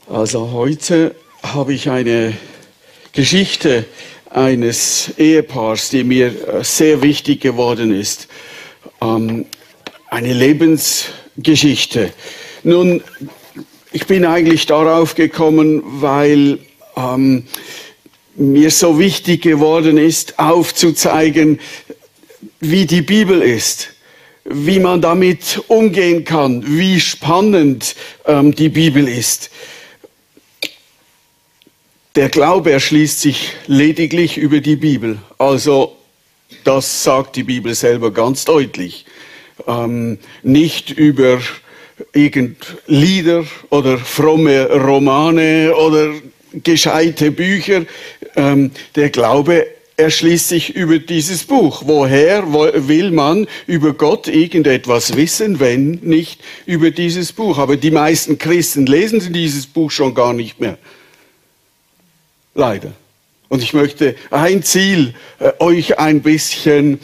Also heute habe ich eine Geschichte eines Ehepaars, die mir sehr wichtig geworden ist. Eine Lebensgeschichte. Nun, ich bin eigentlich darauf gekommen, weil mir so wichtig geworden ist, aufzuzeigen, wie die Bibel ist, wie man damit umgehen kann, wie spannend die Bibel ist. Der Glaube erschließt sich lediglich über die Bibel. Also das sagt die Bibel selber ganz deutlich. Nicht über Lieder oder fromme Romane oder gescheite Bücher. Der Glaube erschließt sich über dieses Buch. Woher will man über Gott irgendetwas wissen, wenn nicht über dieses Buch? Aber die meisten Christen lesen dieses Buch schon gar nicht mehr. Leider. Und ich möchte ein Ziel euch ein bisschen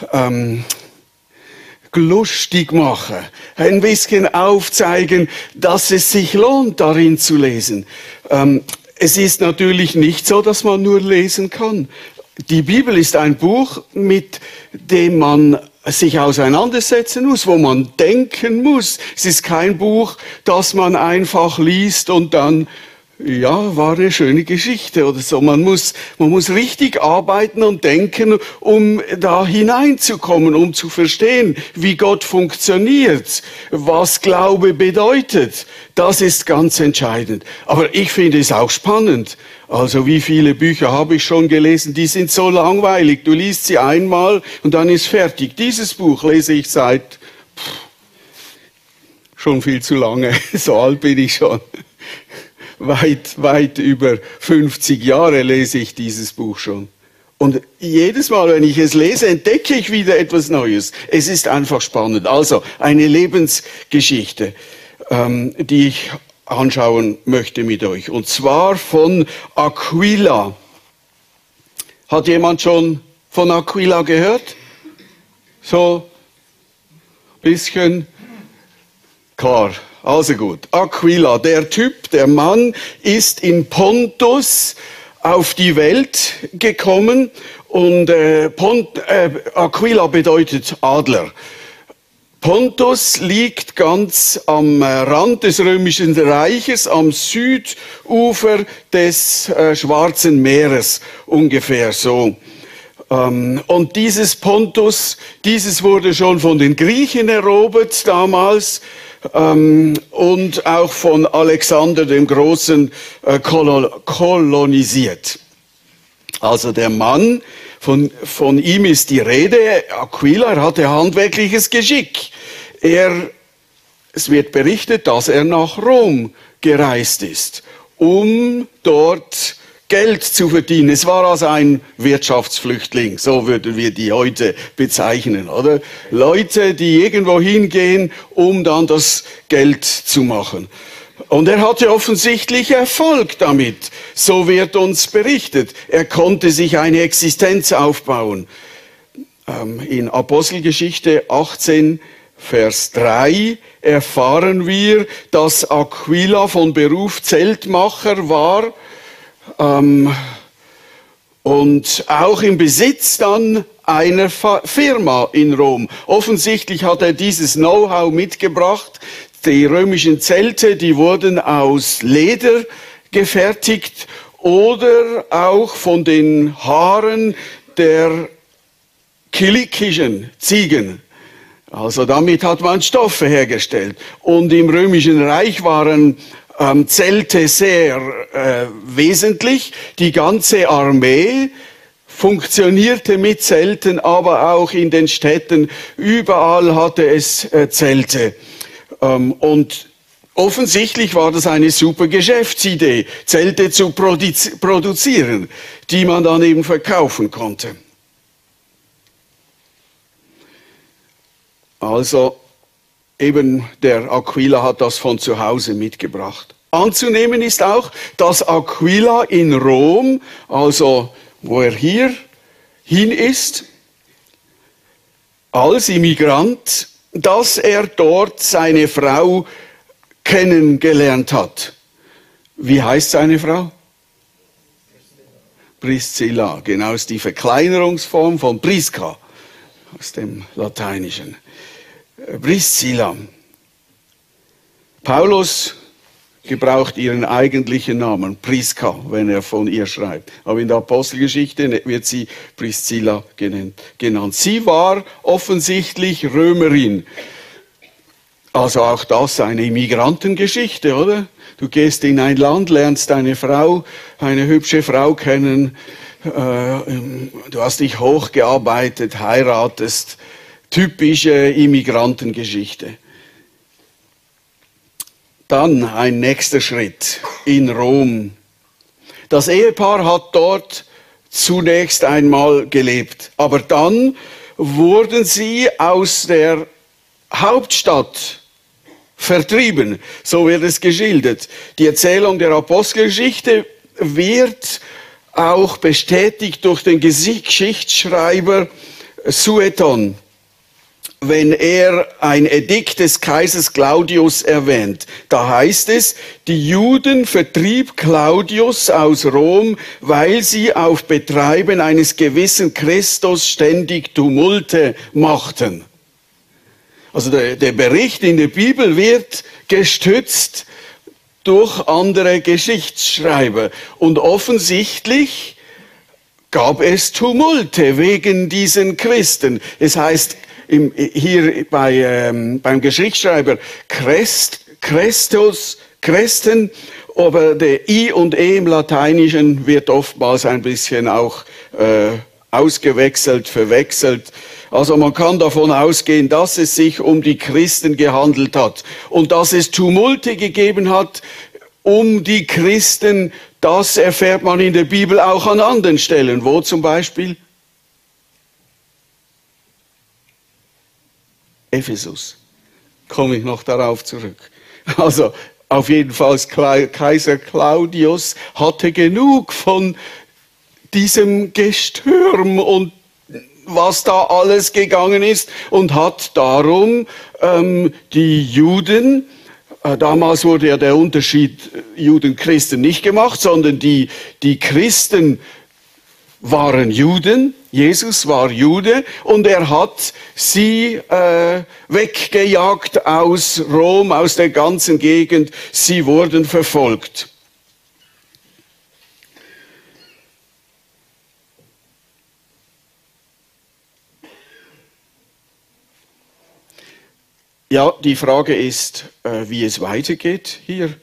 lustig machen, ein bisschen aufzeigen, dass es sich lohnt, darin zu lesen. Es ist natürlich nicht so, dass man nur lesen kann. Die Bibel ist ein Buch, mit dem man sich auseinandersetzen muss, wo man denken muss. Es ist kein Buch, das man einfach liest und dann, ja, war eine schöne Geschichte oder so. Man muss richtig arbeiten und denken, um da hineinzukommen, um zu verstehen, wie Gott funktioniert, was Glaube bedeutet. Das ist ganz entscheidend. Aber ich finde es auch spannend. Also wie viele Bücher habe ich schon gelesen, die sind so langweilig. Du liest sie einmal und dann ist fertig. Dieses Buch lese ich seit schon viel zu lange. So alt bin ich schon. Weit über 50 Jahre lese ich dieses Buch schon. Und jedes Mal, wenn ich es lese, entdecke ich wieder etwas Neues. Es ist einfach spannend. Also eine Lebensgeschichte, die ich anschauen möchte mit euch. Und zwar von Aquila. Hat jemand schon von Aquila gehört? So ein bisschen klar. Also gut, Aquila, der Typ, der Mann ist in Pontus auf die Welt gekommen und Aquila bedeutet Adler. Pontus liegt ganz am Rand des Römischen Reiches, am Südufer des Schwarzen Meeres, ungefähr so. Und dieses Pontus, dieses wurde schon von den Griechen erobert damals, und auch von Alexander dem Großen kolonisiert. Also der Mann, von ihm ist die Rede, Aquila, er hatte handwerkliches Geschick. Es wird berichtet, dass er nach Rom gereist ist, um dort Geld zu verdienen. Es war also ein Wirtschaftsflüchtling, so würden wir die heute bezeichnen, oder? Leute, die irgendwo hingehen, um dann das Geld zu machen. Und er hatte offensichtlich Erfolg damit. So wird uns berichtet. Er konnte sich eine Existenz aufbauen. In Apostelgeschichte 18, Vers 3 erfahren wir, dass Aquila von Beruf Zeltmacher war, und auch im Besitz dann einer Firma in Rom. Offensichtlich hat er dieses Know-how mitgebracht. Die römischen Zelte, die wurden aus Leder gefertigt oder auch von den Haaren der kilikischen Ziegen. Also damit hat man Stoffe hergestellt. Und im Römischen Reich waren Zelte sehr wesentlich. Die ganze Armee funktionierte mit Zelten, aber auch in den Städten. Überall hatte es Zelte. Und offensichtlich war das eine super Geschäftsidee, Zelte zu produzieren, die man dann eben verkaufen konnte. Also eben der Aquila hat das von zu Hause mitgebracht. Anzunehmen ist auch, dass Aquila in Rom, also wo er hier hin ist, als Immigrant, dass er dort seine Frau kennengelernt hat. Wie heißt seine Frau? Priscilla, genau, ist die Verkleinerungsform von Prisca, aus dem Lateinischen. Priscilla. Paulus gebraucht ihren eigentlichen Namen, Prisca, wenn er von ihr schreibt. Aber in der Apostelgeschichte wird sie Priscilla genannt. Sie war offensichtlich Römerin. Also auch das eine Immigrantengeschichte, oder? Du gehst in ein Land, lernst eine Frau, eine hübsche Frau kennen, du hast dich hochgearbeitet, heiratest. Typische Immigrantengeschichte. Dann ein nächster Schritt in Rom. Das Ehepaar hat dort zunächst einmal gelebt, aber dann wurden sie aus der Hauptstadt vertrieben, so wird es geschildert. Die Erzählung der Apostelgeschichte wird auch bestätigt durch den Geschichtsschreiber Sueton, wenn er ein Edikt des Kaisers Claudius erwähnt. Da heißt es, die Juden vertrieb Claudius aus Rom, weil sie auf Betreiben eines gewissen Christus ständig Tumulte machten. Also der Bericht in der Bibel wird gestützt durch andere Geschichtsschreiber. Und offensichtlich gab es Tumulte wegen diesen Christen. Es heißt hier beim Geschichtsschreiber Christen, aber der I und E im Lateinischen wird oftmals ein bisschen auch ausgewechselt, verwechselt. Also man kann davon ausgehen, dass es sich um die Christen gehandelt hat und dass es Tumulte gegeben hat um die Christen. Das erfährt man in der Bibel auch an anderen Stellen. Wo zum Beispiel? Ephesus. Komme ich noch darauf zurück. Also auf jeden Fall Kaiser Claudius hatte genug von diesem Gestürm und was da alles gegangen ist und hat darum die Juden, damals wurde ja der Unterschied Juden-Christen nicht gemacht, sondern die Christen waren Juden, Jesus war Jude und er hat sie weggejagt aus Rom, aus der ganzen Gegend. Sie wurden verfolgt. Ja, die Frage ist, wie es weitergeht hier.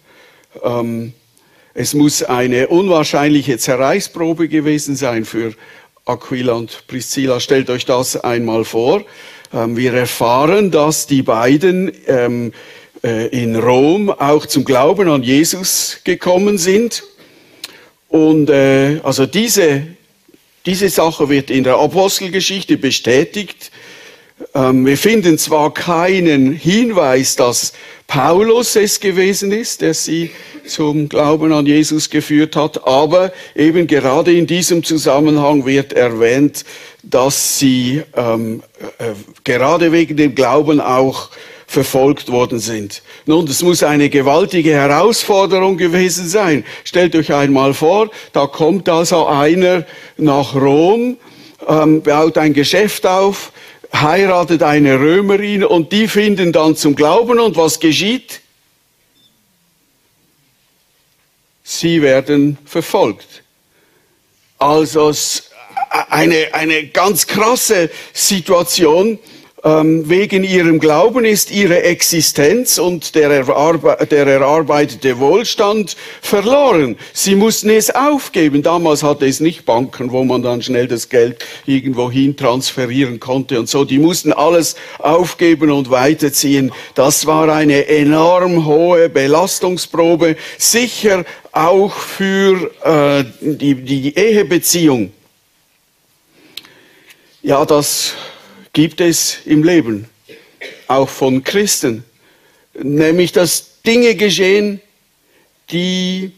Es muss eine unwahrscheinliche Zerreißprobe gewesen sein für Aquila und Priscilla. Stellt euch das einmal vor. Wir erfahren, dass die beiden in Rom auch zum Glauben an Jesus gekommen sind. Und also diese Sache wird in der Apostelgeschichte bestätigt. Wir finden zwar keinen Hinweis, dass Paulus es gewesen ist, der sie zum Glauben an Jesus geführt hat, aber eben gerade in diesem Zusammenhang wird erwähnt, dass sie gerade wegen dem Glauben auch verfolgt worden sind. Nun, das muss eine gewaltige Herausforderung gewesen sein. Stellt euch einmal vor, da kommt also einer nach Rom, baut ein Geschäft auf, heiratet eine Römerin und die finden dann zum Glauben und was geschieht? Sie werden verfolgt. Also eine ganz krasse Situation. Wegen ihrem Glauben ist ihre Existenz und der erarbeitete Wohlstand verloren. Sie mussten es aufgeben. Damals hatte es nicht Banken, wo man dann schnell das Geld irgendwohin transferieren konnte und so. Die mussten alles aufgeben und weiterziehen. Das war eine enorm hohe Belastungsprobe, sicher auch für die Ehebeziehung. Ja, das gibt es im Leben, auch von Christen, nämlich dass Dinge geschehen, die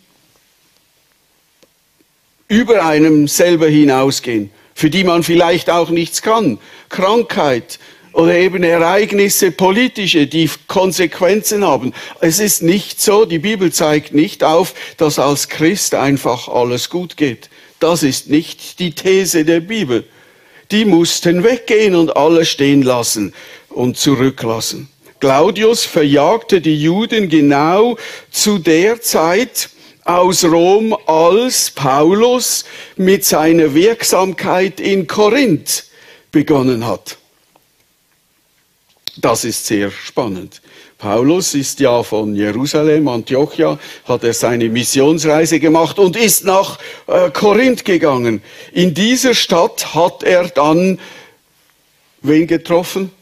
über einem selber hinausgehen, für die man vielleicht auch nichts kann. Krankheit, oder eben Ereignisse, politische, die Konsequenzen haben. Es ist nicht so, die Bibel zeigt nicht auf, dass als Christ einfach alles gut geht. Das ist nicht die These der Bibel. Die mussten weggehen und alles stehen lassen und zurücklassen. Claudius verjagte die Juden genau zu der Zeit aus Rom, als Paulus mit seiner Wirksamkeit in Korinth begonnen hat. Das ist sehr spannend. Paulus ist ja von Jerusalem, Antiochia, hat er seine Missionsreise gemacht und ist nach Korinth gegangen. In dieser Stadt hat er dann wen getroffen?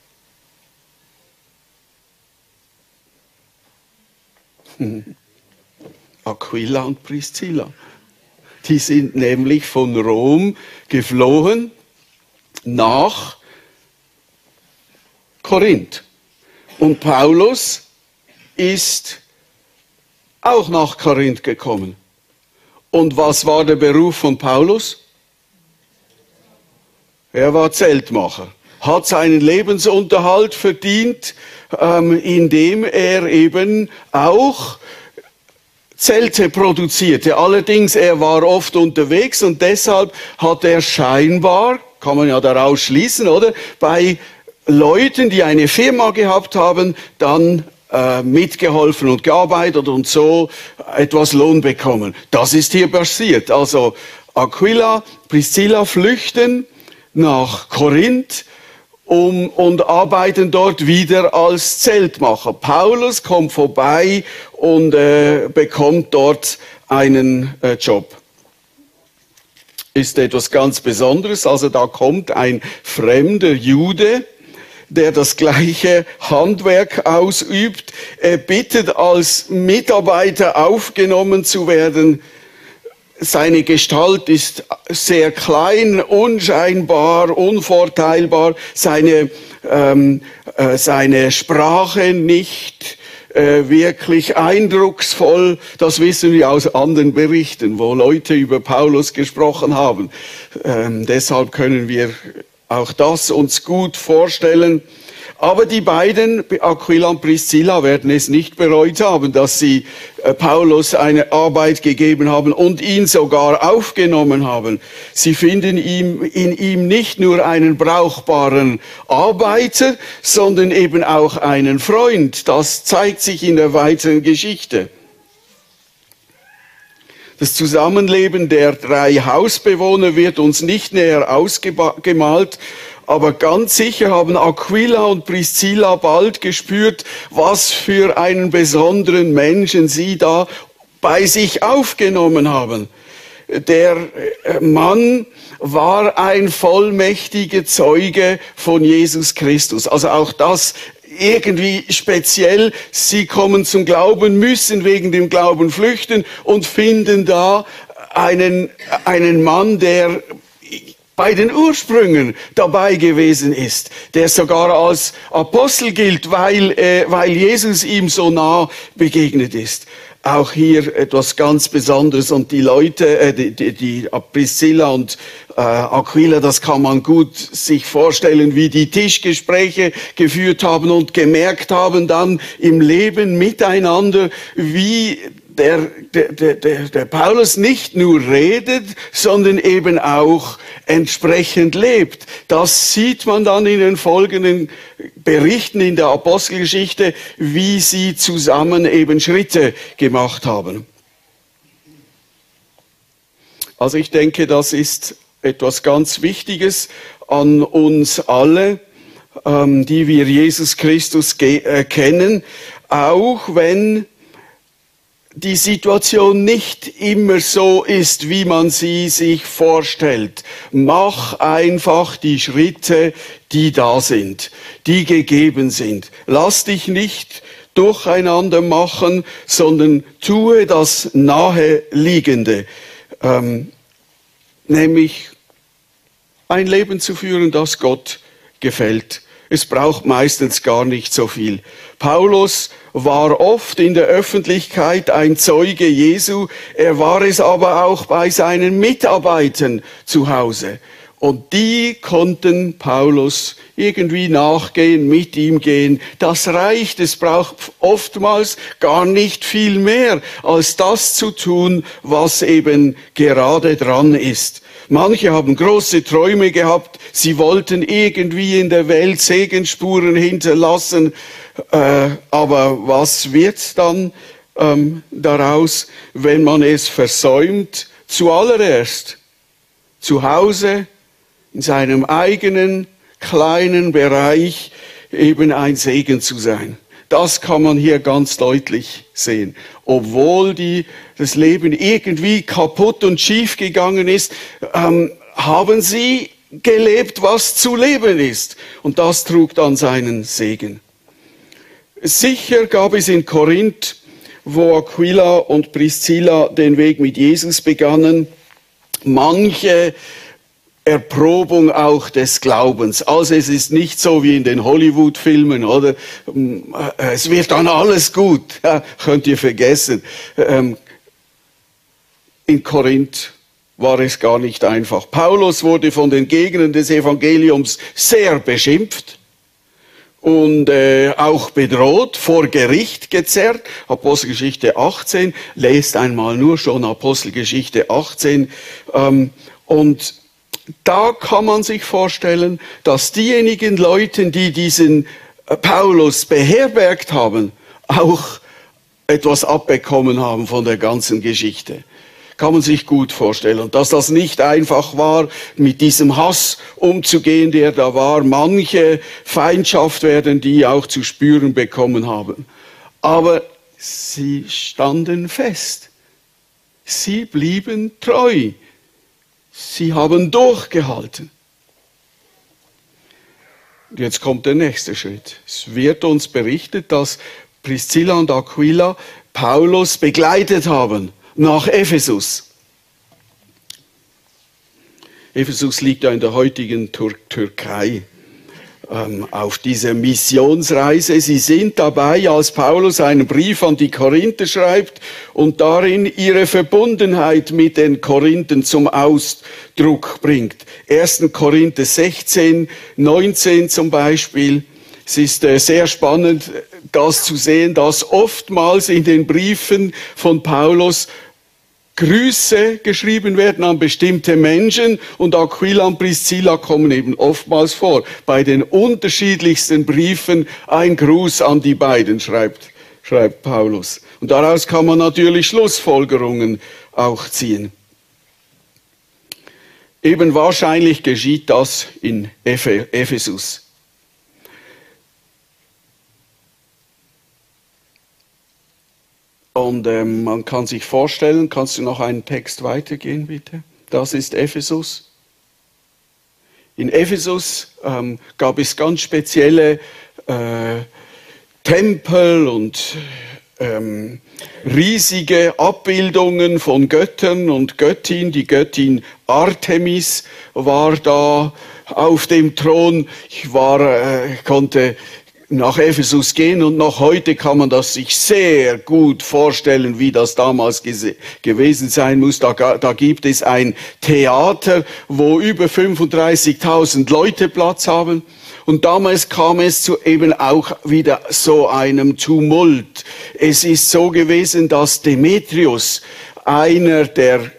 Aquila und Priscilla. Die sind nämlich von Rom geflohen nach Korinth. Und Paulus ist auch nach Korinth gekommen. Und was war der Beruf von Paulus? Er war Zeltmacher, hat seinen Lebensunterhalt verdient, indem er eben auch Zelte produzierte. Allerdings, er war oft unterwegs und deshalb hat er scheinbar, kann man ja daraus schließen, oder, bei Leuten, die eine Firma gehabt haben, dann mitgeholfen und gearbeitet und so etwas Lohn bekommen. Das ist hier passiert. Also Aquila, Priscilla flüchten nach Korinth und arbeiten dort wieder als Zeltmacher. Paulus kommt vorbei und bekommt dort einen Job. Ist etwas ganz Besonderes. Also da kommt ein fremder Jude, der das gleiche Handwerk ausübt. Er bittet, als Mitarbeiter aufgenommen zu werden. Seine Gestalt ist sehr klein, unscheinbar, unvorteilbar. Seine Sprache nicht wirklich eindrucksvoll. Das wissen wir aus anderen Berichten, wo Leute über Paulus gesprochen haben. Deshalb können wir auch das uns gut vorstellen. Aber die beiden, Aquila und Priscilla, werden es nicht bereut haben, dass sie Paulus eine Arbeit gegeben haben und ihn sogar aufgenommen haben. Sie finden in ihm nicht nur einen brauchbaren Arbeiter, sondern eben auch einen Freund. Das zeigt sich in der weiteren Geschichte. Das Zusammenleben der 3 Hausbewohner wird uns nicht näher ausgemalt, aber ganz sicher haben Aquila und Priscilla bald gespürt, was für einen besonderen Menschen sie da bei sich aufgenommen haben. Der Mann war ein vollmächtiger Zeuge von Jesus Christus. Also auch das irgendwie speziell. Sie kommen zum Glauben, müssen wegen dem Glauben flüchten und finden da einen Mann, der bei den Ursprüngen dabei gewesen ist, der sogar als Apostel gilt, weil Jesus ihm so nah begegnet ist. Auch hier etwas ganz Besonderes und die Leute, die Priscilla und Aquila, das kann man gut sich vorstellen, wie die Tischgespräche geführt haben und gemerkt haben dann im Leben miteinander, wie der Paulus nicht nur redet, sondern eben auch entsprechend lebt. Das sieht man dann in den folgenden Berichten in der Apostelgeschichte, wie sie zusammen eben Schritte gemacht haben. Also ich denke, das ist etwas ganz Wichtiges an uns alle, die wir Jesus Christus kennen, auch wenn die Situation nicht immer so ist, wie man sie sich vorstellt. Mach einfach die Schritte, die da sind, die gegeben sind. Lass dich nicht durcheinander machen, sondern tue das Naheliegende, nämlich ein Leben zu führen, das Gott gefällt. Es braucht meistens gar nicht so viel. Paulus war oft in der Öffentlichkeit ein Zeuge Jesu. Er war es aber auch bei seinen Mitarbeitern zu Hause. Und die konnten Paulus irgendwie nachgehen, mit ihm gehen. Das reicht. Es braucht oftmals gar nicht viel mehr, als das zu tun, was eben gerade dran ist. Manche haben große Träume gehabt. Sie wollten irgendwie in der Welt Segensspuren hinterlassen. Aber was wird dann daraus, wenn man es versäumt? Zuallererst zu Hause, in seinem eigenen kleinen Bereich eben ein Segen zu sein. Das kann man hier ganz deutlich sehen. Obwohl das Leben irgendwie kaputt und schief gegangen ist, haben sie gelebt, was zu leben ist. Und das trug dann seinen Segen. Sicher gab es in Korinth, wo Aquila und Priscilla den Weg mit Jesus begannen, manche Erprobung auch des Glaubens. Also es ist nicht so wie in den Hollywood-Filmen, oder? Es wird dann alles gut. Ja, könnt ihr vergessen. In Korinth war es gar nicht einfach. Paulus wurde von den Gegnern des Evangeliums sehr beschimpft und auch bedroht, vor Gericht gezerrt. Apostelgeschichte 18, lest einmal nur schon Apostelgeschichte 18. Und da kann man sich vorstellen, dass diejenigen Leute, die diesen Paulus beherbergt haben, auch etwas abbekommen haben von der ganzen Geschichte. Kann man sich gut vorstellen. Und dass das nicht einfach war, mit diesem Hass umzugehen, der da war. Manche Feindschaft werden die auch zu spüren bekommen haben. Aber sie standen fest. Sie blieben treu. Sie haben durchgehalten. Jetzt kommt der nächste Schritt. Es wird uns berichtet, dass Priscilla und Aquila Paulus begleitet haben nach Ephesus. Ephesus liegt ja in der heutigen Türkei. Auf dieser Missionsreise. Sie sind dabei, als Paulus einen Brief an die Korinther schreibt und darin ihre Verbundenheit mit den Korinthern zum Ausdruck bringt. 1. Korinther 16, 19 zum Beispiel. Es ist sehr spannend, das zu sehen, dass oftmals in den Briefen von Paulus Grüße geschrieben werden an bestimmte Menschen und Aquila und Priscilla kommen eben oftmals vor. Bei den unterschiedlichsten Briefen ein Gruß an die beiden, schreibt Paulus. Und daraus kann man natürlich Schlussfolgerungen auch ziehen. Eben wahrscheinlich geschieht das in Ephesus. Und man kann sich vorstellen, kannst du noch einen Text weitergehen, bitte? Das ist Ephesus. In Ephesus gab es ganz spezielle Tempel und riesige Abbildungen von Göttern und Göttin. Die Göttin Artemis war da auf dem Thron. Ich konnte nach Ephesus gehen und noch heute kann man das sich sehr gut vorstellen, wie das damals gewesen sein muss. Da gibt es ein Theater, wo über 35.000 Leute Platz haben. Und damals kam es zu eben auch wieder so einem Tumult. Es ist so gewesen, dass Demetrius, einer der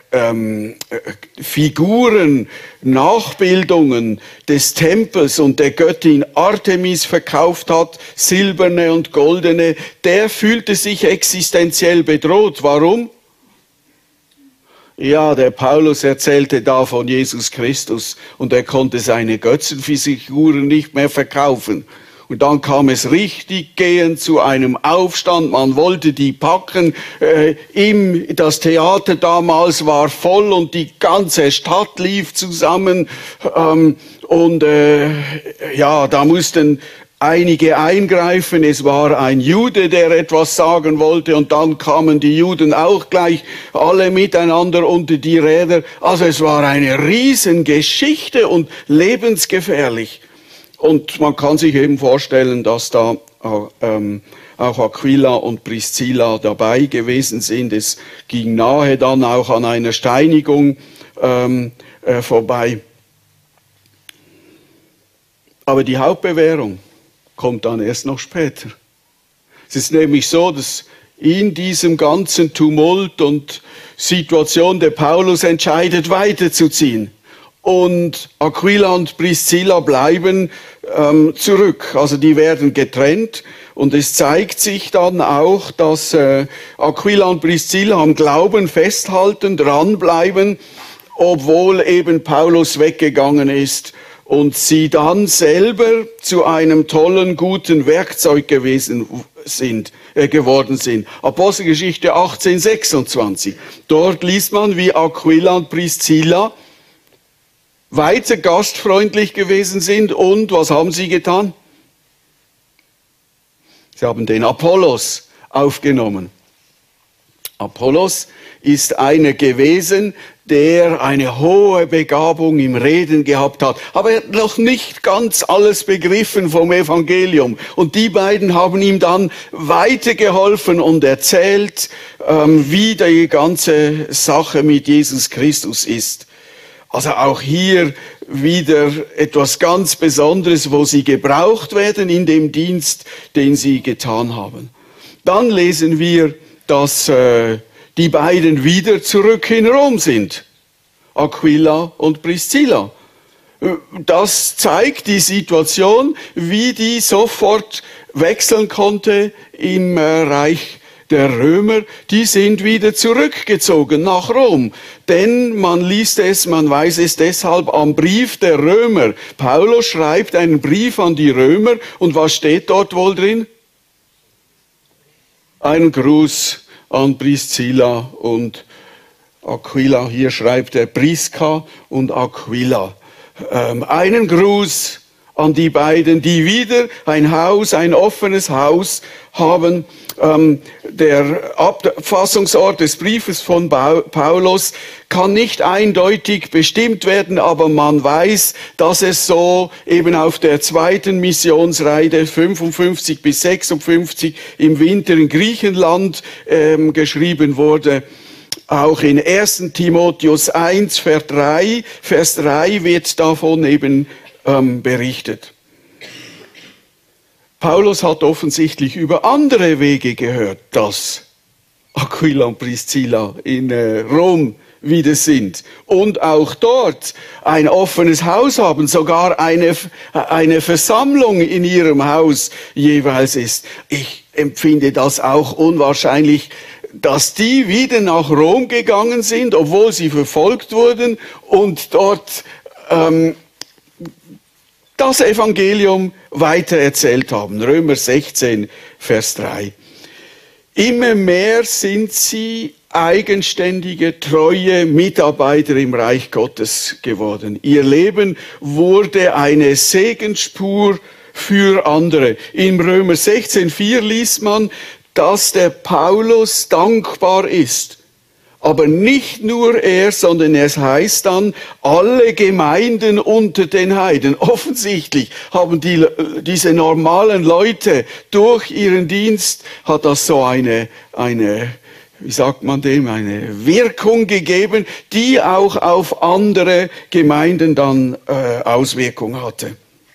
Figuren, Nachbildungen des Tempels und der Göttin Artemis verkauft hat, silberne und goldene, der fühlte sich existenziell bedroht. Warum? Ja, der Paulus erzählte da von Jesus Christus und er konnte seine Götzenfiguren nicht mehr verkaufen. Und dann kam es richtig gehend zu einem Aufstand. Man wollte die packen. Das Theater damals war voll und die ganze Stadt lief zusammen. Da mussten einige eingreifen. Es war ein Jude, der etwas sagen wollte. Und dann kamen die Juden auch gleich alle miteinander unter die Räder. Also es war eine Riesengeschichte und lebensgefährlich. Und man kann sich eben vorstellen, dass da auch Aquila und Priscilla dabei gewesen sind. Es ging nahe dann auch an einer Steinigung vorbei. Aber die Hauptbewährung kommt dann erst noch später. Es ist nämlich so, dass in diesem ganzen Tumult und Situation der Paulus entscheidet, weiterzuziehen. Und Aquila und Priscilla bleiben zurück. Also die werden getrennt. Und es zeigt sich dann auch, dass Aquila und Priscilla am Glauben festhalten, dranbleiben, obwohl eben Paulus weggegangen ist und sie dann selber zu einem tollen, guten Werkzeug geworden sind. Apostelgeschichte 18,26. Dort liest man, wie Aquila und Priscilla weiter gastfreundlich gewesen sind und was haben sie getan? Sie haben den Apollos aufgenommen. Apollos ist einer gewesen, der eine hohe Begabung im Reden gehabt hat. Aber er hat noch nicht ganz alles begriffen vom Evangelium. Und die beiden haben ihm dann weitergeholfen und erzählt, wie die ganze Sache mit Jesus Christus ist. Also auch hier wieder etwas ganz Besonderes, wo sie gebraucht werden in dem Dienst, den sie getan haben. Dann lesen wir, dass die beiden wieder zurück in Rom sind. Aquila und Priscilla. Das zeigt die Situation, wie die sofort wechseln konnte im Reich der Römer. Die sind wieder zurückgezogen nach Rom. Denn man liest es, man weiß es deshalb am Brief der Römer. Paulus schreibt einen Brief an die Römer und was steht dort wohl drin? Ein Gruß an Priscilla und Aquila. Hier schreibt er Priska und Aquila. Einen Gruß an die beiden, die wieder ein Haus, ein offenes Haus haben. Der Abfassungsort des Briefes von Paulus kann nicht eindeutig bestimmt werden, aber man weiß, dass es so eben auf der zweiten Missionsreise 55 bis 56 im Winter in Griechenland geschrieben wurde. Auch in 1. Timotheus 1, Vers 3 wird davon eben berichtet. Paulus hat offensichtlich über andere Wege gehört, dass Aquila und Priscilla in Rom wieder sind und auch dort ein offenes Haus haben, sogar eine Versammlung in ihrem Haus jeweils ist. Ich empfinde das auch unwahrscheinlich, dass die wieder nach Rom gegangen sind, obwohl sie verfolgt wurden und dort das Evangelium weitererzählt haben. Römer 16, Vers 3. Immer mehr sind sie eigenständige, treue Mitarbeiter im Reich Gottes geworden. Ihr Leben wurde eine Segensspur für andere. Im Römer 16,4 liest man, dass der Paulus dankbar ist. Aber nicht nur er, sondern es heißt dann, alle Gemeinden unter den Heiden. Offensichtlich haben diese normalen Leute durch ihren Dienst, hat das so eine, wie sagt man dem, eine Wirkung gegeben, die auch auf andere Gemeinden dann Auswirkungen hatte.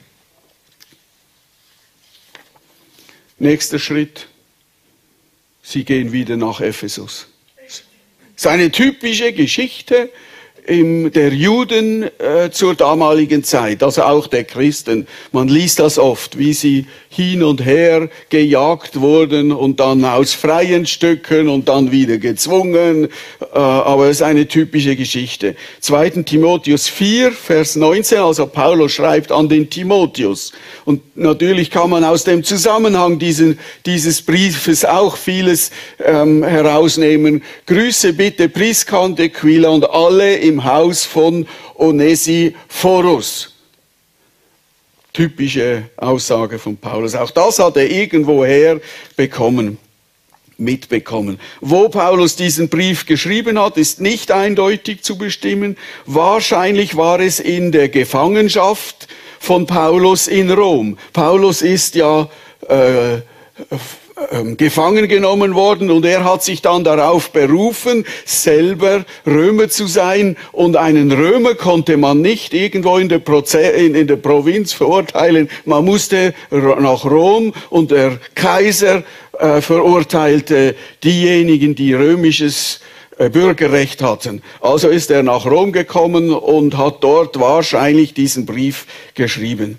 Nächster Schritt. Sie gehen wieder nach Ephesus. Es ist eine typische Geschichte der Juden zur damaligen Zeit, also auch der Christen. Man liest das oft, wie sie hin und her gejagt wurden und dann aus freien Stücken und dann wieder gezwungen. Aber es ist eine typische Geschichte. 2. Timotheus 4, Vers 19, also Paulus schreibt an den Timotheus. Und natürlich kann man aus dem Zusammenhang dieses Briefes auch vieles herausnehmen. Grüße bitte Priska und Aquila und alle im Haus von Onesiphorus. Typische Aussage von Paulus. Auch das hat er irgendwoher mitbekommen. Wo Paulus diesen Brief geschrieben hat, ist nicht eindeutig zu bestimmen. Wahrscheinlich war es in der Gefangenschaft von Paulus in Rom. Paulus ist ja gefangen genommen worden und er hat sich dann darauf berufen, selber Römer zu sein, und einen Römer konnte man nicht irgendwo in der Provinz verurteilen, man musste nach Rom, und der Kaiser verurteilte diejenigen, die römisches Bürgerrecht hatten. Also ist er nach Rom gekommen und hat dort wahrscheinlich diesen Brief geschrieben.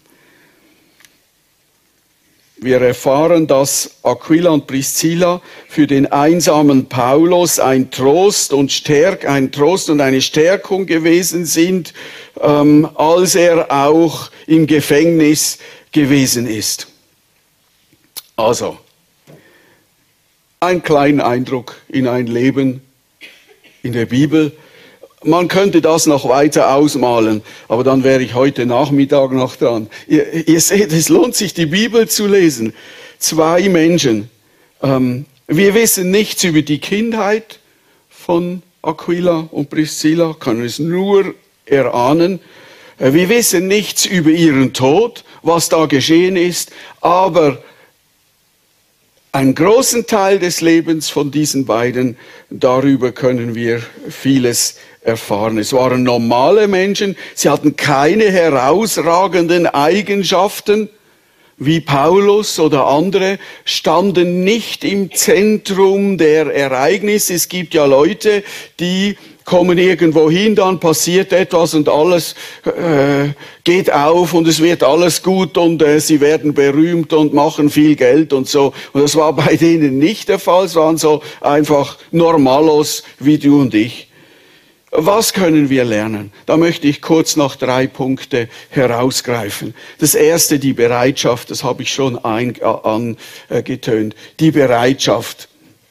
Wir erfahren, dass Aquila und Priscilla für den einsamen Paulus ein Trost und eine Stärkung gewesen sind, als er auch im Gefängnis gewesen ist. Also, einen kleinen Eindruck in ein Leben in der Bibel. Man könnte das noch weiter ausmalen, aber dann wäre ich heute Nachmittag noch dran. Ihr seht, es lohnt sich, die Bibel zu lesen. 2 Menschen. Wir wissen nichts über die Kindheit von Aquila und Priscilla, können es nur erahnen. Wir wissen nichts über ihren Tod, was da geschehen ist, aber einen großen Teil des Lebens von diesen beiden, darüber können wir vieles erfahren. Es waren normale Menschen, sie hatten keine herausragenden Eigenschaften wie Paulus oder andere, standen nicht im Zentrum der Ereignisse. Es gibt ja Leute, die kommen irgendwo hin, dann passiert etwas und alles geht auf und es wird alles gut und sie werden berühmt und machen viel Geld und so. Und das war bei denen nicht der Fall, es waren so einfach Normalos wie du und ich. Was können wir lernen? Da möchte ich kurz noch 3 Punkte herausgreifen. Das erste, die Bereitschaft, das habe ich schon angetönt. Die Bereitschaft.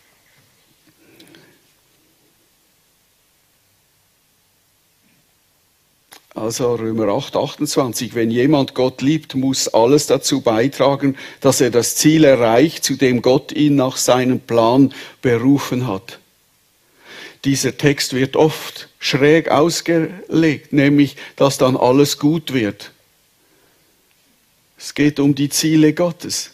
Also Römer 8, 28, wenn jemand Gott liebt, muss alles dazu beitragen, dass er das Ziel erreicht, zu dem Gott ihn nach seinem Plan berufen hat. Dieser Text wird oft schräg ausgelegt, nämlich, dass dann alles gut wird. Es geht um die Ziele Gottes.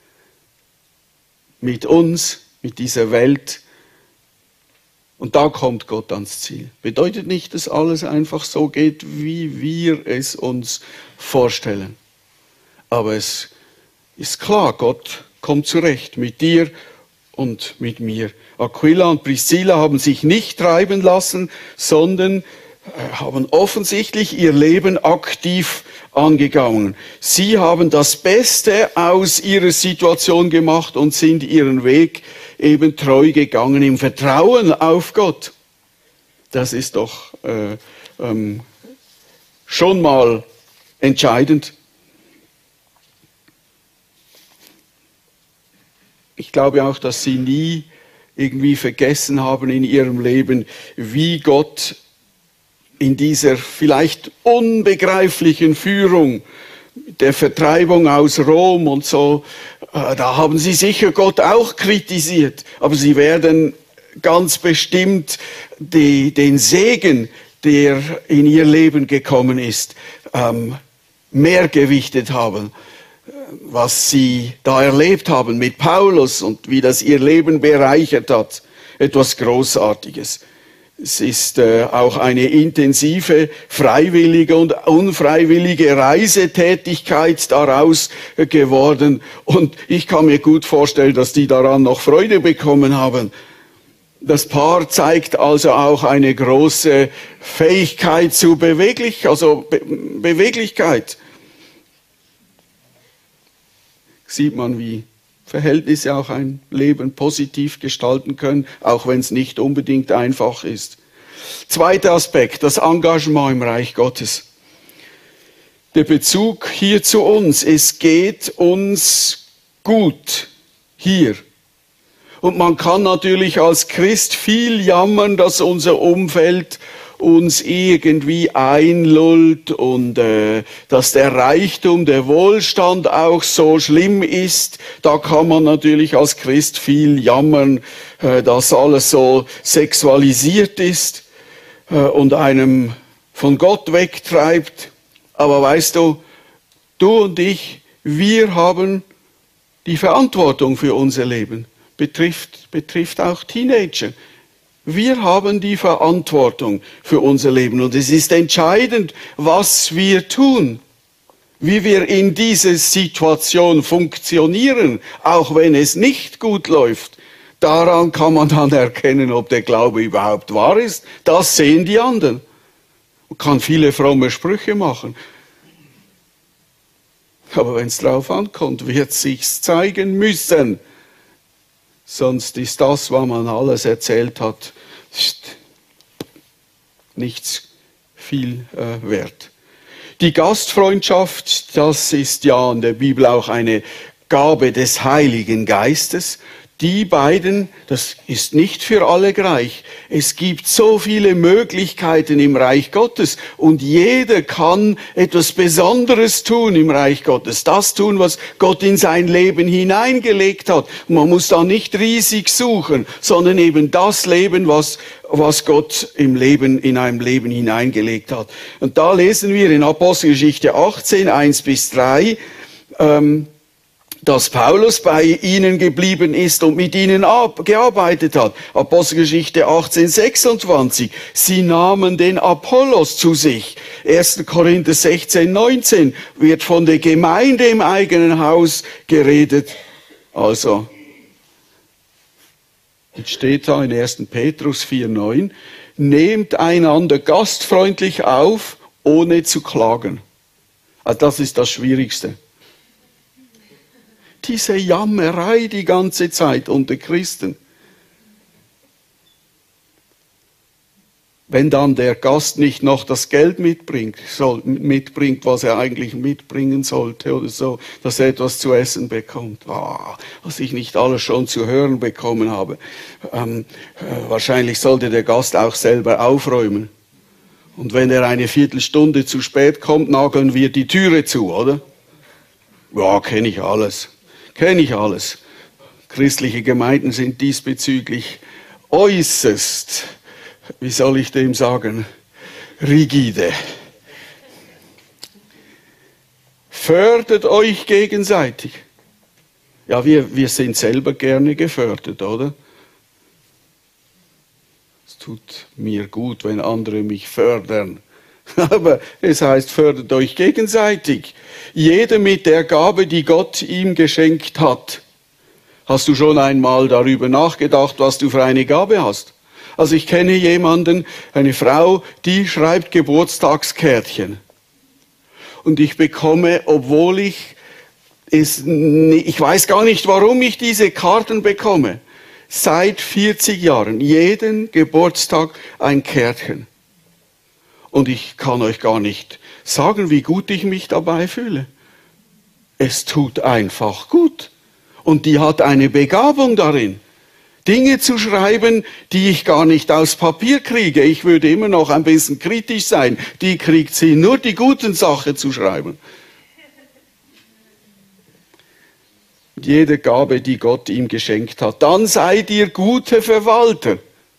Mit uns, mit dieser Welt. Und da kommt Gott ans Ziel. Bedeutet nicht, dass alles einfach so geht, wie wir es uns vorstellen. Aber es ist klar, Gott kommt zurecht mit dir und mit mir. Aquila und Priscilla haben sich nicht treiben lassen, sondern haben offensichtlich ihr Leben aktiv angegangen. Sie haben das Beste aus ihrer Situation gemacht und sind ihren Weg eben treu gegangen im Vertrauen auf Gott. Das ist doch schon mal entscheidend. Ich glaube auch, dass sie nie irgendwie vergessen haben in ihrem Leben, wie Gott in dieser vielleicht unbegreiflichen Führung der Vertreibung aus Rom und so, da haben sie sicher Gott auch kritisiert, aber sie werden ganz bestimmt den Segen, der in ihr Leben gekommen ist, mehr gewichtet haben, was sie da erlebt haben mit Paulus und wie das ihr Leben bereichert hat. Etwas Großartiges. Es ist auch eine intensive, freiwillige und unfreiwillige Reisetätigkeit daraus geworden. Und ich kann mir gut vorstellen, dass die daran noch Freude bekommen haben. Das Paar zeigt also auch eine große Fähigkeit zu Beweglichkeit. Sieht man, wie Verhältnisse auch ein Leben positiv gestalten können, auch wenn es nicht unbedingt einfach ist. Zweiter Aspekt, das Engagement im Reich Gottes. Der Bezug hier zu uns. Es geht uns gut hier. Und man kann natürlich als Christ viel jammern, dass unser Umfeld uns irgendwie einlullt und dass der Reichtum, der Wohlstand auch so schlimm ist. Da kann man natürlich als Christ viel jammern, dass alles so sexualisiert ist und einem von Gott wegtreibt. Aber weißt du, du und ich, wir haben Die Verantwortung für unser Leben betrifft auch Teenager. Wir haben die Verantwortung für unser Leben und es ist entscheidend, was wir tun, wie wir in dieser Situation funktionieren, auch wenn es nicht gut läuft. Daran kann man dann erkennen, ob der Glaube überhaupt wahr ist. Das sehen die anderen. Man kann viele fromme Sprüche machen. Aber wenn es drauf ankommt, wird sich's zeigen müssen. Sonst ist das, was man alles erzählt hat, nichts viel wert. Die Gastfreundschaft, das ist ja in der Bibel auch eine Gabe des Heiligen Geistes. Die beiden, das ist nicht für alle gleich. Es gibt so viele Möglichkeiten im Reich Gottes und jeder kann etwas Besonderes tun im Reich Gottes. Das tun, was Gott in sein Leben hineingelegt hat. Und man muss da nicht riesig suchen, sondern eben das leben, was Gott in einem Leben hineingelegt hat. Und da lesen wir in Apostelgeschichte 18, 1-3, dass Paulus bei ihnen geblieben ist und mit ihnen gearbeitet hat. Apostelgeschichte 18, 26. Sie nahmen den Apollos zu sich. 1. Korinther 16, 19 wird von der Gemeinde im eigenen Haus geredet. Also, jetzt steht da in 1. Petrus 4, 9, nehmt einander gastfreundlich auf, ohne zu klagen. Also das ist das Schwierigste. Diese Jammerei die ganze Zeit unter Christen. Wenn dann der Gast nicht noch das Geld mitbringt, was er eigentlich mitbringen sollte oder so, dass er etwas zu essen bekommt. Was ich nicht alles schon zu hören bekommen habe. Wahrscheinlich sollte der Gast auch selber aufräumen. Und wenn er eine Viertelstunde zu spät kommt, nageln wir die Türe zu, oder? Ja, kenne ich alles. Christliche Gemeinden sind diesbezüglich äußerst, wie soll ich dem sagen, rigide. Fördert euch gegenseitig. Ja, wir sind selber gerne gefördert, oder? Es tut mir gut, wenn andere mich fördern. Aber es heißt, fördert euch gegenseitig. Jeder mit der Gabe, die Gott ihm geschenkt hat. Hast du schon einmal darüber nachgedacht, was du für eine Gabe hast? Also ich kenne jemanden, eine Frau, die schreibt Geburtstagskärtchen. Und ich bekomme, obwohl ich weiß gar nicht, warum ich diese Karten bekomme, seit 40 Jahren, jeden Geburtstag ein Kärtchen. Und ich kann euch gar nicht sagen, wie gut ich mich dabei fühle. Es tut einfach gut. Und die hat eine Begabung darin, Dinge zu schreiben, die ich gar nicht aus Papier kriege. Ich würde immer noch ein bisschen kritisch sein. Die kriegt sie nur die guten Sachen zu schreiben. Jede Gabe, die Gott ihm geschenkt hat. Dann seid ihr gute Verwalter.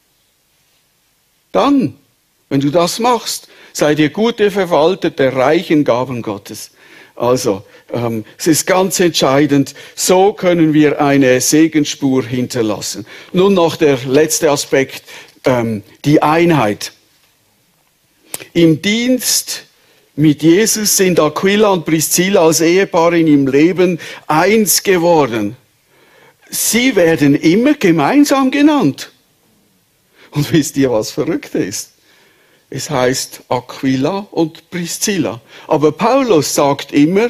Dann, wenn du das machst, seid ihr gute Verwalter der reichen Gaben Gottes. Also, es ist ganz entscheidend, so können wir eine Segensspur hinterlassen. Nun noch der letzte Aspekt, die Einheit. Im Dienst mit Jesus sind Aquila und Priscilla als Ehepaar in ihrem Leben eins geworden. Sie werden immer gemeinsam genannt. Und wisst ihr, was verrückt ist? Es heißt Aquila und Priscilla. Aber Paulus sagt immer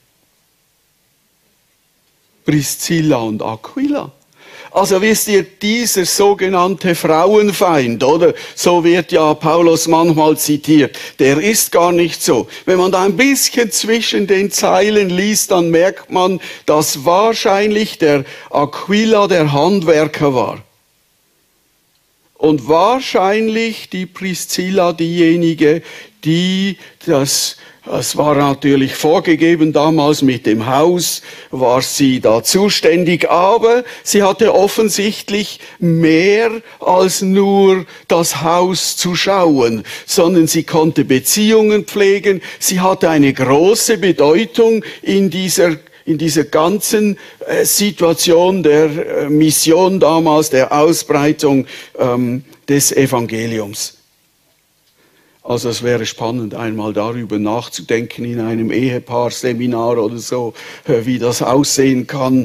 Priscilla und Aquila. Also wisst ihr, dieser sogenannte Frauenfeind, oder? So wird ja Paulus manchmal zitiert. Der ist gar nicht so. Wenn man da ein bisschen zwischen den Zeilen liest, dann merkt man, dass wahrscheinlich der Aquila der Handwerker war. Und wahrscheinlich die Priscilla diejenige, die das war natürlich vorgegeben damals mit dem Haus, war sie da zuständig, aber sie hatte offensichtlich mehr als nur das Haus zu schauen, sondern sie konnte Beziehungen pflegen, sie hatte eine große Bedeutung in in dieser ganzen Situation der Mission damals, der Ausbreitung des Evangeliums. Also es wäre spannend, einmal darüber nachzudenken in einem Ehepaarseminar oder so, wie das aussehen kann.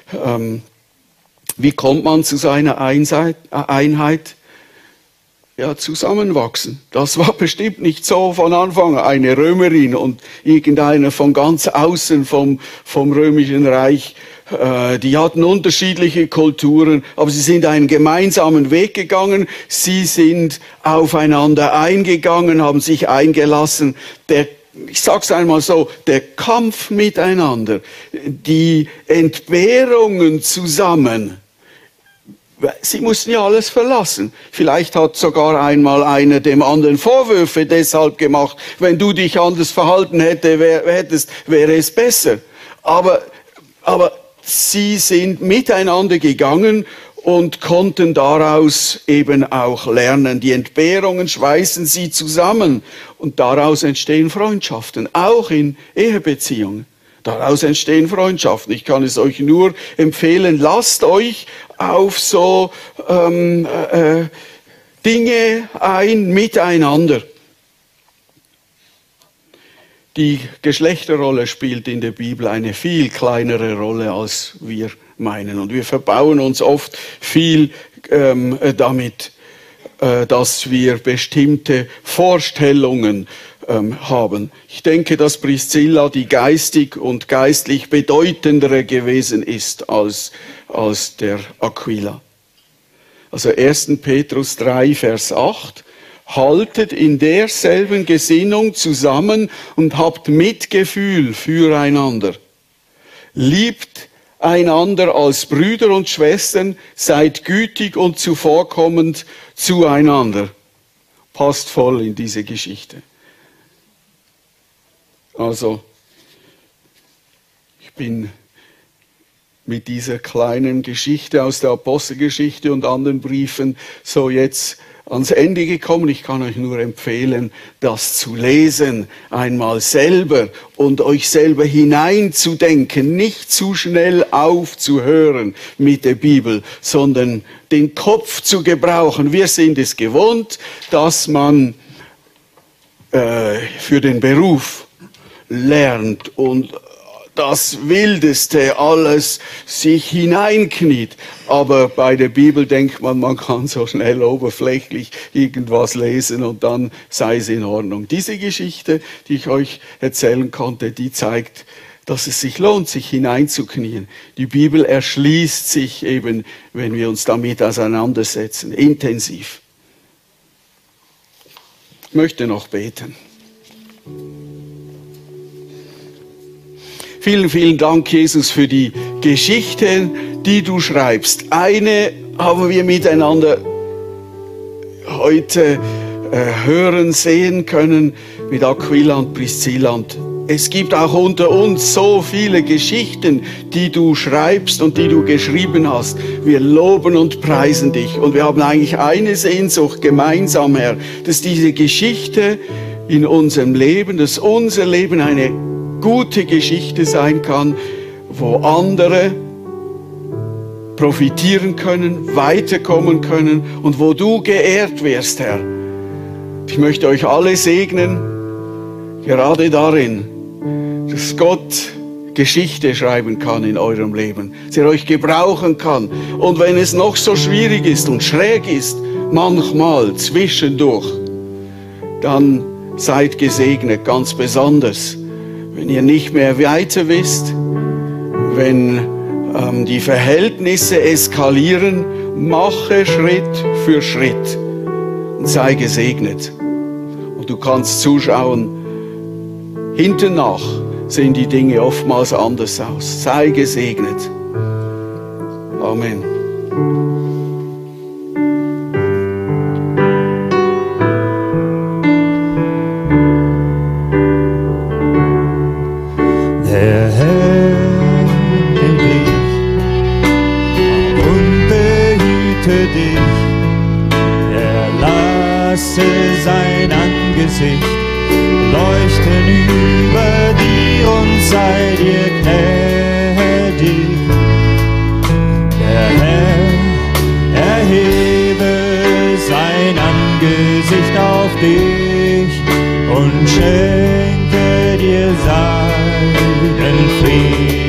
Wie kommt man zu seiner Einheit? Ja, zusammenwachsen. Das war bestimmt nicht so von Anfang an. Eine Römerin und irgendeiner von ganz außen vom Römischen Reich. Die hatten unterschiedliche Kulturen, aber sie sind einen gemeinsamen Weg gegangen. Sie sind aufeinander eingegangen, haben sich eingelassen. Ich sag's einmal so, der Kampf miteinander, die Entbehrungen zusammen, sie mussten ja alles verlassen. Vielleicht hat sogar einmal einer dem anderen Vorwürfe deshalb gemacht. Wenn du dich anders verhalten hättest, wäre es besser. Aber sie sind miteinander gegangen und konnten daraus eben auch lernen. Die Entbehrungen schweißen sie zusammen und daraus entstehen Freundschaften, auch in Ehebeziehungen. Daraus entstehen Freundschaften. Ich kann es euch nur empfehlen, lasst euch auf so Dinge ein miteinander. Die Geschlechterrolle spielt in der Bibel eine viel kleinere Rolle, als wir meinen. Und wir verbauen uns oft viel damit, dass wir bestimmte Vorstellungen haben. Ich denke, dass Priscilla die geistig und geistlich bedeutendere gewesen ist als der Aquila. Also 1. Petrus 3, Vers 8. Haltet in derselben Gesinnung zusammen und habt Mitgefühl füreinander. Liebt einander als Brüder und Schwestern, seid gütig und zuvorkommend zueinander. Passt voll in diese Geschichte. Also, ich bin mit dieser kleinen Geschichte aus der Apostelgeschichte und anderen Briefen so jetzt ans Ende gekommen. Ich kann euch nur empfehlen, das zu lesen, einmal selber und euch selber hineinzudenken, nicht zu schnell aufzuhören mit der Bibel, sondern den Kopf zu gebrauchen. Wir sind es gewohnt, dass man für den Beruf lernt und das Wildeste alles sich hineinkniet. Aber bei der Bibel denkt man kann so schnell oberflächlich irgendwas lesen und dann sei es in Ordnung. Diese Geschichte, die ich euch erzählen konnte, die zeigt, dass es sich lohnt, sich hineinzuknien. Die Bibel erschließt sich eben, wenn wir uns damit auseinandersetzen, intensiv. Ich möchte noch beten. Vielen, vielen Dank, Jesus, für die Geschichte, die du schreibst. Eine haben wir miteinander heute hören, sehen können mit Aquila und Priscilla. Und es gibt auch unter uns so viele Geschichten, die du schreibst und die du geschrieben hast. Wir loben und preisen dich. Und wir haben eigentlich eine Sehnsucht gemeinsam, Herr, dass diese Geschichte in unserem Leben, dass unser Leben eine gute Geschichte sein kann, wo andere profitieren können, weiterkommen können und wo du geehrt wirst, Herr. Ich möchte euch alle segnen, gerade darin, dass Gott Geschichte schreiben kann in eurem Leben, dass er euch gebrauchen kann. Und wenn es noch so schwierig ist und schräg ist, manchmal zwischendurch, dann seid gesegnet, ganz besonders. Wenn ihr nicht mehr weiter wisst, wenn die Verhältnisse eskalieren, mache Schritt für Schritt und sei gesegnet. Und du kannst zuschauen, hinten nach sehen die Dinge oftmals anders aus. Sei gesegnet. Amen. Der Herr hält dich und behüte dich. Er lasse sein Angesicht leuchten über dir und sei dir gnädig. dich. Der Herr erhebe sein Angesicht auf dich und schenke dir seinen Frieden.